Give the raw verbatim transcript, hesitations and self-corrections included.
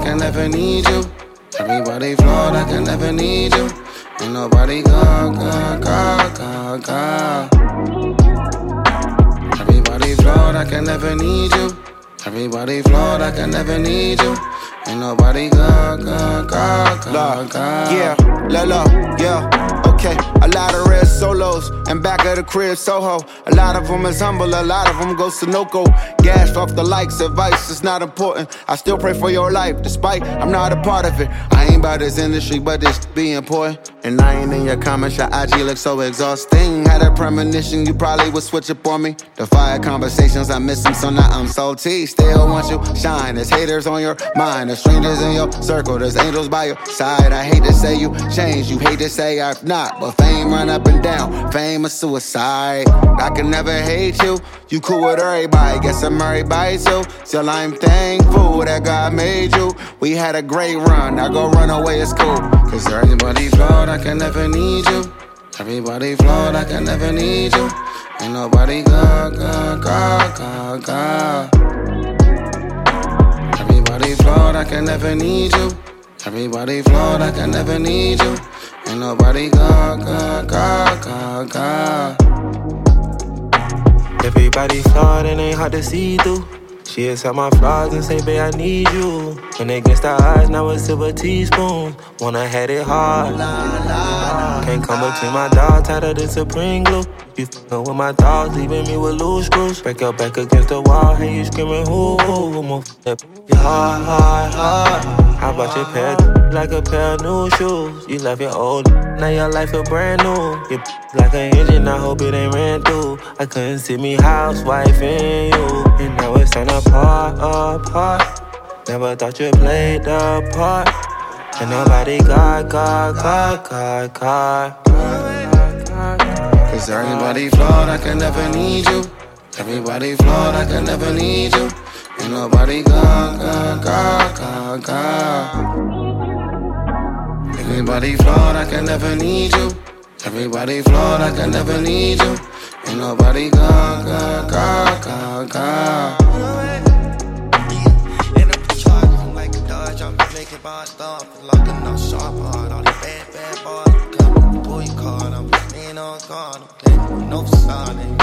can never need you. Everybody flawed, I can never need you. Ain't nobody God, God, God, God, God. Everybody flawed, I can never need you. Everybody flawed, I can never need you. Ain't nobody God, God, God, God, God. Yeah, Lolo, yeah, okay. A lot of red solos, and back of the crib, Soho. A lot of them is humble, a lot of them go Sunoco. Gashed off the likes, advice, it's not important. I still pray for your life, despite I'm not a part of it. I ain't about this industry, but this be important. And I ain't in your comments, your I G looks so exhausting. Had a premonition, you probably would switch up on me. The fire conversations, I miss them, so now I'm salty. Still want you shine, there's haters on your mind. There's strangers in your circle, there's angels by your side. I hate to say you changed, you hate to say I've not. But fame run up and down, fame is suicide. I can never hate you, you cool with everybody. Guess I'm everybody too, still I'm thankful that God made you. We had a great run, now go run away, it's cool. Cause everybody flawed, I can never need you. Everybody flawed, I can never need you. Ain't nobody God, God, God, God, God. Everybody flawed, I can never need you. Everybody flawed, I can never need you. Ain't nobody God, God, God, God, God. Everybody flawed and ain't hard to see through. She accept my flaws and say, babe, I need you. When against the odds, now it's silver teaspoon. Wanna had it hard. Can't come between my dogs, tighter than Supreme glue. You fuckin' with my dogs, leaving me with loose screws. Break your back against the wall, hey, you screaming, who, who, who, you hard, hard, hard. How about your pair like a pair of new shoes? You left your old, now your life feel brand new. You like an engine, I hope it ain't ran through. I couldn't see me housewife in you. And now it's time to part, apart. Never thought you played the part. And nobody got, got, got, got, got. Cause everybody flawed, I can never need you. Everybody flawed, I can never need you. Ain't nobody God, God, God, God, God. Everybody flawed, I can never need you. Everybody flawed, I can never need you. Ain't nobody God, God, God, God, God. In the patrol, I'm like a dodge, I'm making my stuff. Locking up sharp hard, all these bad, bad boys. Come, pull your card, I'm leaning on guard. I'm playing no sign.